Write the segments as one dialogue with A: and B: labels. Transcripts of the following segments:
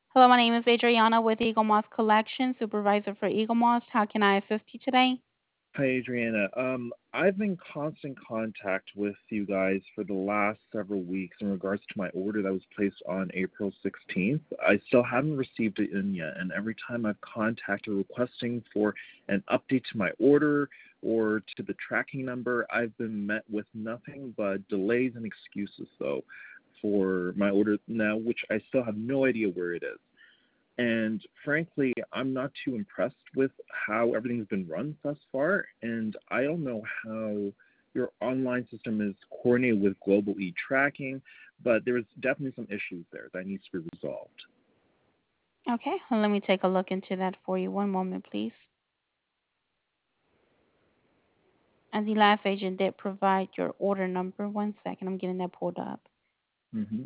A: Hello, my name is Adriana with Eagle Moss Collection, supervisor for Eagle Moss. How can I assist you today?
B: Hi, Adriana. I've been in constant contact with you guys for the last several weeks in regards to my order that was placed on April 16th. I still haven't received it in yet, and every time I've contacted requesting for an update to my order or to the tracking number, I've been met with nothing but delays and excuses, though, for my order now, which I still have no idea where it is. And frankly, I'm not too impressed with how everything's been run thus far. And I don't know how your online system is coordinated with global e-tracking, but there's definitely some issues there that needs to be resolved.
A: Okay, well, let me take a look into that for you. One moment, please. And the last agent did provide your order number. One second, I'm getting that pulled up.
B: Hmm.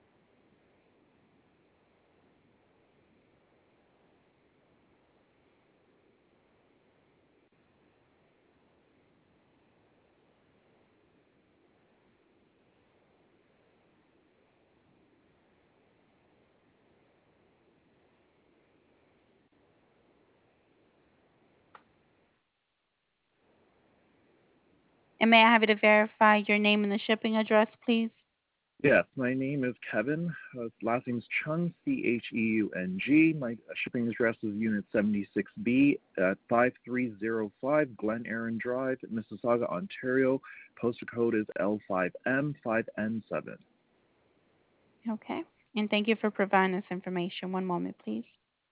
A: And may I have you to verify your name and the shipping address, please?
B: Yes, my name is Kevin. Last name is Chung, Cheung. My shipping address is Unit 76B at 5305 Glen Aaron Drive, Mississauga, Ontario. Postal code is L5M5N7.
A: Okay. And thank you for providing this information. One moment, please.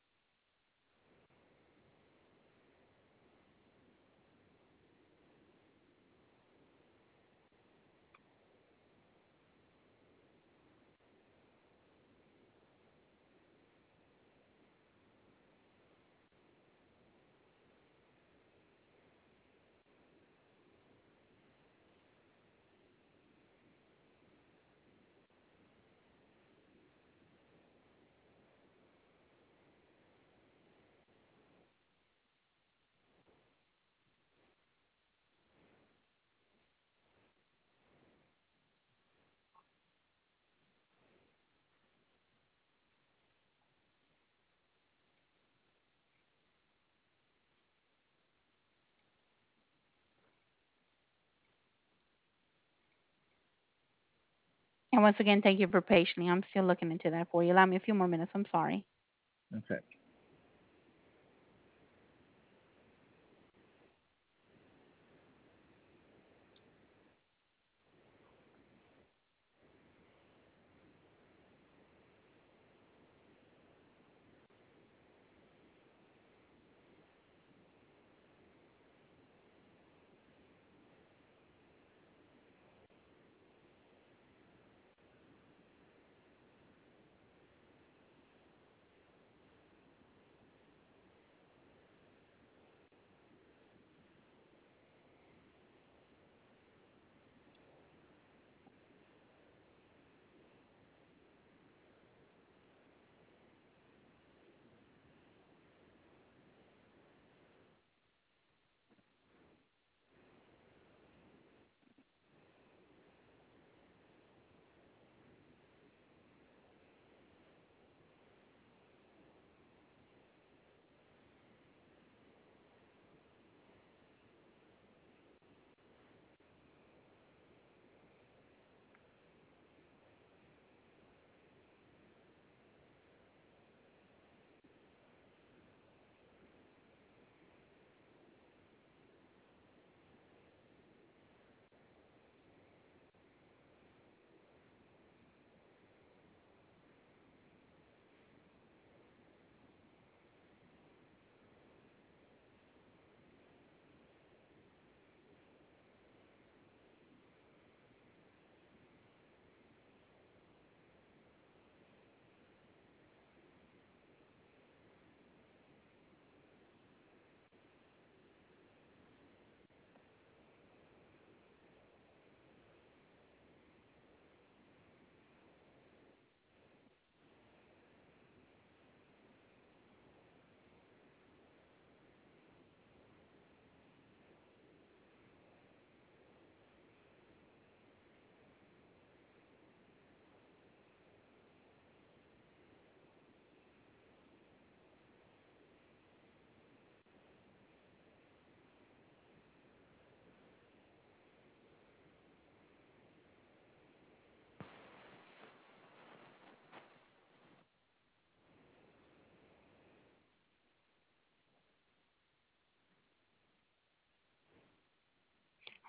A: And once again, thank you for patiently. I'm still looking into that for you. Allow me a few more minutes. I'm sorry.
B: Okay.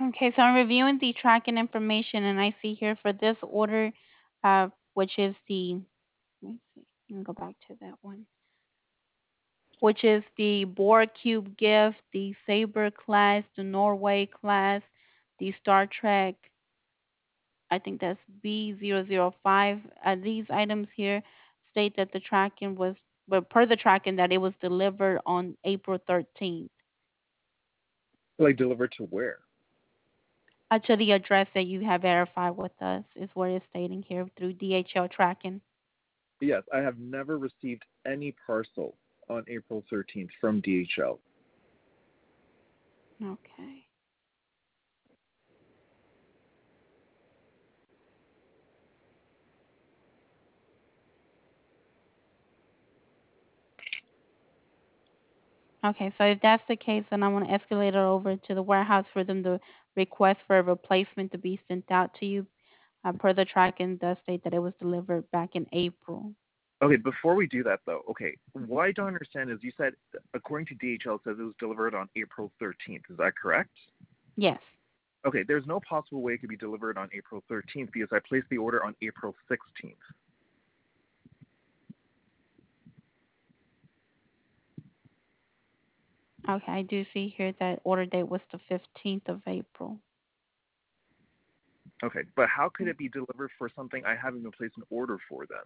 A: Okay, so I'm reviewing the tracking information, and I see here for this order, which is the, let me see, let me go back to that one, which is the Borg Cube gift, the Saber class, the Norway class, the Star Trek, I think that's B005. These items here state that the tracking was, but per the tracking, that it was delivered on April 13th.
B: Like delivered to where?
A: To the address that you have verified with us is what it's stating here through DHL tracking.
B: Yes, I have never received any parcel on April 13th from DHL.
A: Okay. Okay, so if that's the case, then I want to escalate it over to the warehouse for them to request for a replacement to be sent out to you. Per the tracking does state that it was delivered back in April.
B: Okay, before we do that though, okay, what I don't understand is you said, according to DHL, it says it was delivered on April 13th. Is that correct?
A: Yes.
B: Okay, there's no possible way it could be delivered on April 13th because I placed the order on April 16th.
A: Okay, I do see here that order date was the 15th of April.
B: Okay, but how could it be delivered for something I haven't even placed an order for then?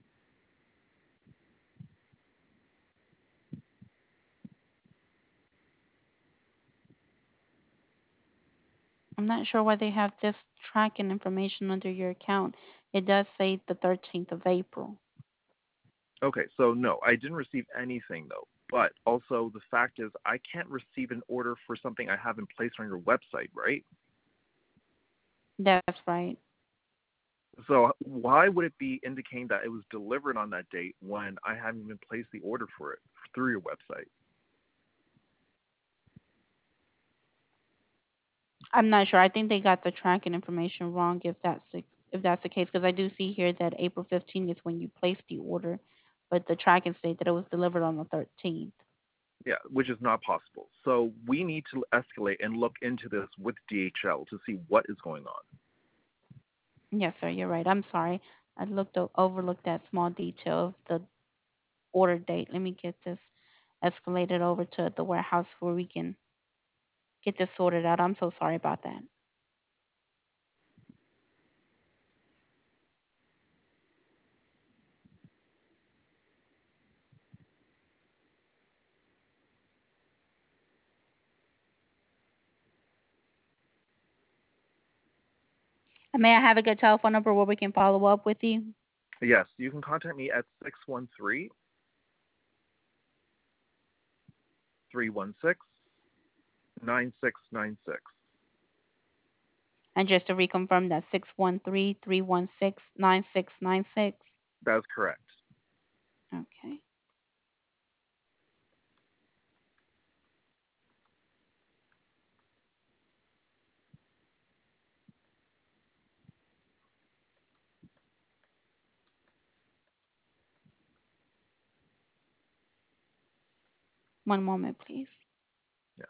A: I'm not sure why they have this tracking information under your account. It does say the 13th of April.
B: Okay, so no, I didn't receive anything though. But also the fact is I can't receive an order for something I haven't placed on your website, right?
A: That's right.
B: So why would it be indicating that it was delivered on that date when I haven't even placed the order for it through your website?
A: I'm not sure. I think they got the tracking information wrong if that's the case, because I do see here that April 15th is when you placed the order, but the tracking state that it was delivered on the 13th.
B: Yeah, which is not possible. So we need to escalate and look into this with DHL to see what is going on.
A: Yes, sir. You're right. I'm sorry. I overlooked that small detail of the order date. Let me get this escalated over to the warehouse where we can get this sorted out. I'm so sorry about that. And may I have a good telephone number where we can follow up with you?
B: Yes, you can contact me at 613-316-9696.
A: And just to reconfirm, that's 613-316-9696.
B: That is correct.
A: Okay. One moment, please.
B: Yes.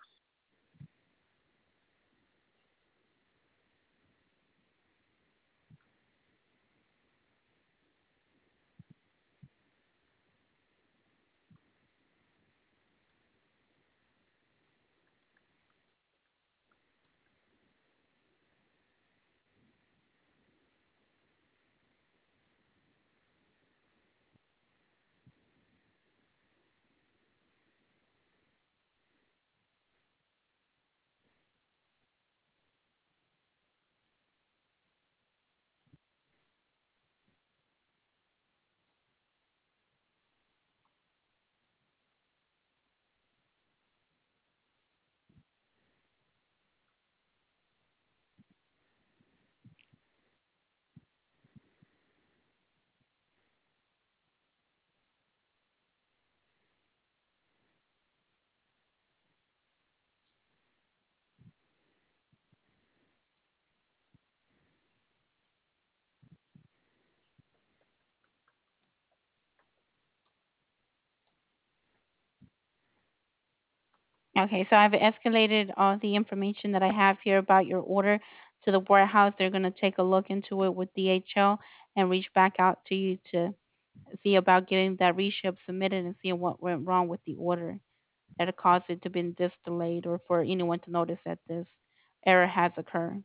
A: Okay, so I've escalated all the information that I have here about your order to the warehouse. They're going to take a look into it with DHL and reach back out to you to see about getting that reship submitted and seeing what went wrong with the order that caused it to be this delayed or for anyone to notice that this error has occurred.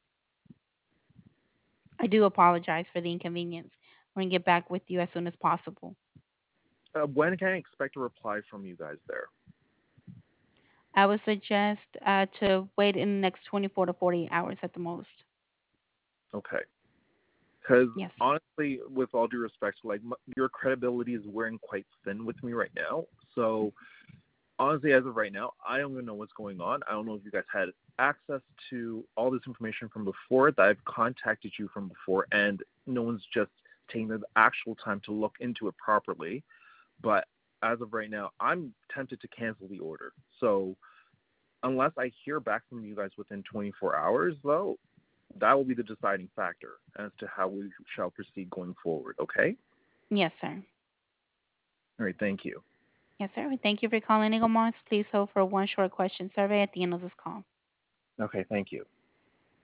A: I do apologize for the inconvenience. We're going to get back with you as soon as possible.
B: When can I expect a reply from you guys there?
A: I would suggest to wait in the next 24 to 48 hours at the most.
B: Okay. Because
A: Yes, sir.
B: honestly, with all due respect, like your credibility is wearing quite thin with me right now. So honestly, as of right now, I don't even know what's going on. I don't know if you guys had access to all this information from before that I've contacted you from before, and no one's just taking the actual time to look into it properly. But as of right now, I'm tempted to cancel the order. So unless I hear back from you guys within 24 hours, though, that will be the deciding factor as to how we shall proceed going forward. Okay?
A: Yes, sir.
B: All right. Thank you.
A: Yes, sir. Thank you for calling Eagle Moss. Please hold for one short question survey at the end of this call.
B: Okay. Thank you.